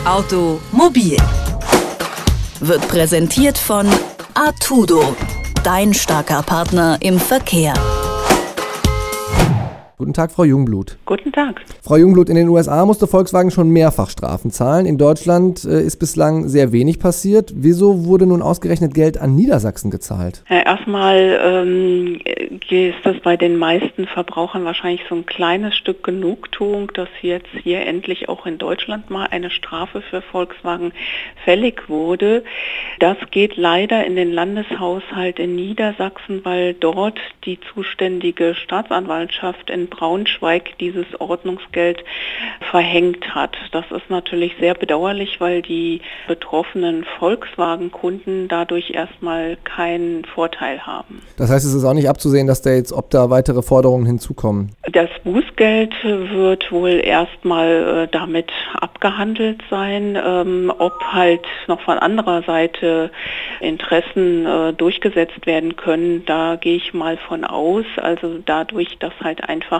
Automobil wird präsentiert von Artudo, dein starker Partner im Verkehr. Guten Tag, Frau Jungblut. Guten Tag. Frau Jungblut, in den USA musste Volkswagen schon mehrfach Strafen zahlen. In Deutschland ist bislang sehr wenig passiert. Wieso wurde nun ausgerechnet Geld an Niedersachsen gezahlt? Ja, erstmal ist das bei den meisten Verbrauchern wahrscheinlich so ein kleines Stück Genugtuung, dass jetzt hier endlich auch in Deutschland mal eine Strafe für Volkswagen fällig wurde. Das geht leider in den Landeshaushalt in Niedersachsen, weil dort die zuständige Staatsanwaltschaft in Braunschweig dieses Ordnungsgeld verhängt hat. Das ist natürlich sehr bedauerlich, weil die betroffenen Volkswagen-Kunden dadurch erstmal keinen Vorteil haben. Das heißt, es ist auch nicht abzusehen, dass ob da weitere Forderungen hinzukommen? Das Bußgeld wird wohl erstmal damit abgehandelt sein. Ob halt noch von anderer Seite Interessen durchgesetzt werden können, da gehe ich mal von aus. Also dadurch, dass halt einfach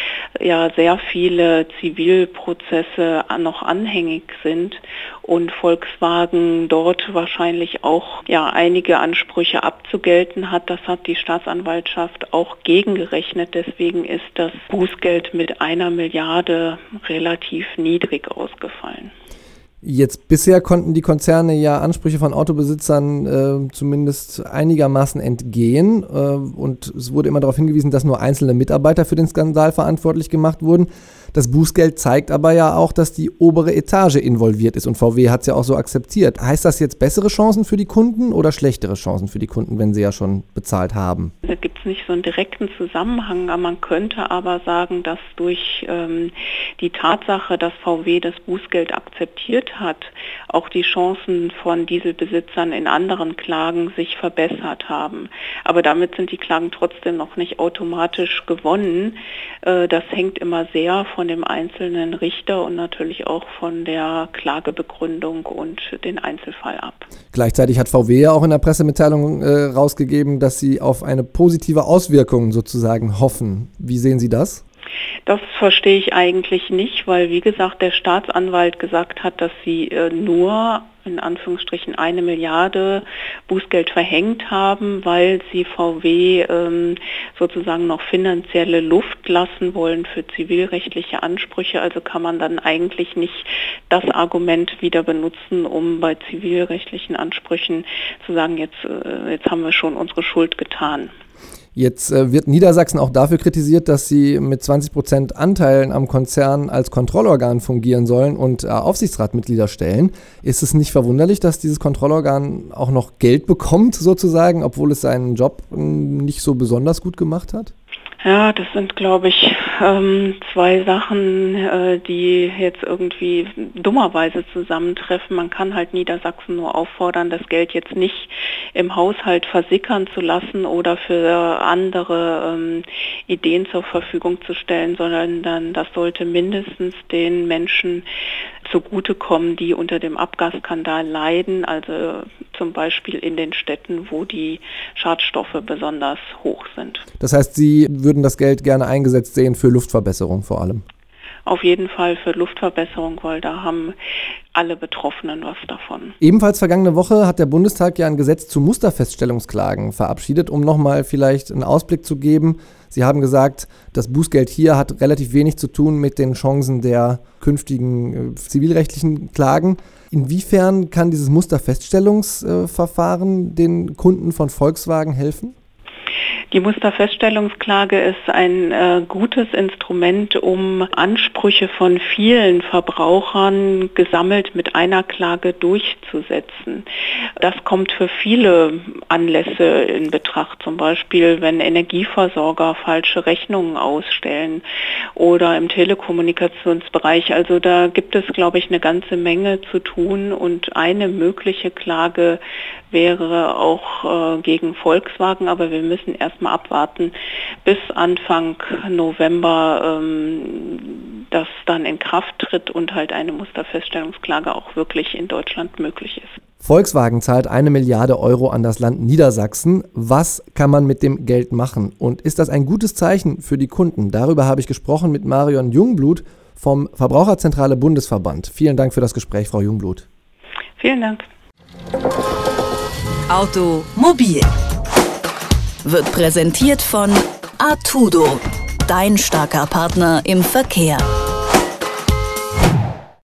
sehr viele Zivilprozesse noch anhängig sind und Volkswagen dort wahrscheinlich auch einige Ansprüche abzugelten hat. Das hat die Staatsanwaltschaft auch gegengerechnet. Deswegen ist das Bußgeld mit 1 Milliarde relativ niedrig ausgefallen. Jetzt bisher konnten die Konzerne ja Ansprüche von Autobesitzern zumindest einigermaßen entgehen und es wurde immer darauf hingewiesen, dass nur einzelne Mitarbeiter für den Skandal verantwortlich gemacht wurden. Das Bußgeld zeigt aber ja auch, dass die obere Etage involviert ist und VW hat es ja auch so akzeptiert. Heißt das jetzt bessere Chancen für die Kunden oder schlechtere Chancen für die Kunden, wenn sie ja schon bezahlt haben? Da gibt es nicht so einen direkten Zusammenhang, aber man könnte aber sagen, dass durch die Tatsache, dass VW das Bußgeld akzeptiert hat, auch die Chancen von Dieselbesitzern in anderen Klagen sich verbessert haben. Aber damit sind die Klagen trotzdem noch nicht automatisch gewonnen. Das hängt immer sehr von dem einzelnen Richter und natürlich auch von der Klagebegründung und den Einzelfall ab. Gleichzeitig hat VW ja auch in der Pressemitteilung rausgegeben, dass sie auf eine positive Auswirkung sozusagen hoffen. Wie sehen Sie das? Das verstehe ich eigentlich nicht, weil wie gesagt der Staatsanwalt gesagt hat, dass sie nur in Anführungsstrichen 1 Milliarde Bußgeld verhängt haben, weil sie VW sozusagen noch finanzielle Luft lassen wollen für zivilrechtliche Ansprüche. Also kann man dann eigentlich nicht das Argument wieder benutzen, um bei zivilrechtlichen Ansprüchen zu sagen, jetzt haben wir schon unsere Schuld getan. Jetzt wird Niedersachsen auch dafür kritisiert, dass sie mit 20% Anteilen am Konzern als Kontrollorgan fungieren sollen und Aufsichtsratmitglieder stellen. Ist es nicht verwunderlich, dass dieses Kontrollorgan auch noch Geld bekommt sozusagen, obwohl es seinen Job nicht so besonders gut gemacht hat? Ja, das sind, glaube ich, 2 Sachen, die jetzt irgendwie dummerweise zusammentreffen. Man kann halt Niedersachsen nur auffordern, das Geld jetzt nicht im Haushalt versickern zu lassen oder für andere Ideen zur Verfügung zu stellen, sondern das sollte mindestens den Menschen zugutekommen, die unter dem Abgasskandal leiden, also zum Beispiel in den Städten, wo die Schadstoffe besonders hoch sind. Das heißt, Sie würden das Geld gerne eingesetzt sehen für Luftverbesserung vor allem? Auf jeden Fall für Luftverbesserung, weil da haben alle Betroffenen was davon. Ebenfalls vergangene Woche hat der Bundestag ja ein Gesetz zu Musterfeststellungsklagen verabschiedet, um nochmal vielleicht einen Ausblick zu geben. Sie haben gesagt, das Bußgeld hier hat relativ wenig zu tun mit den Chancen der künftigen zivilrechtlichen Klagen. Inwiefern kann dieses Musterfeststellungsverfahren den Kunden von Volkswagen helfen? Die Musterfeststellungsklage ist ein gutes Instrument, um Ansprüche von vielen Verbrauchern gesammelt mit einer Klage durchzusetzen. Das kommt für viele Anlässe in Betracht, zum Beispiel wenn Energieversorger falsche Rechnungen ausstellen oder im Telekommunikationsbereich. Also da gibt es, glaube ich, eine ganze Menge zu tun und eine mögliche Klage wäre auch gegen Volkswagen, aber wir müssen erstmal abwarten, bis Anfang November das dann in Kraft tritt und halt eine Musterfeststellungsklage auch wirklich in Deutschland möglich ist. Volkswagen zahlt 1 Milliarde Euro an das Land Niedersachsen. Was kann man mit dem Geld machen? Und ist das ein gutes Zeichen für die Kunden? Darüber habe ich gesprochen mit Marion Jungblut vom Verbraucherzentrale Bundesverband. Vielen Dank für das Gespräch, Frau Jungblut. Vielen Dank. Automobil wird präsentiert von Artudo, dein starker Partner im Verkehr.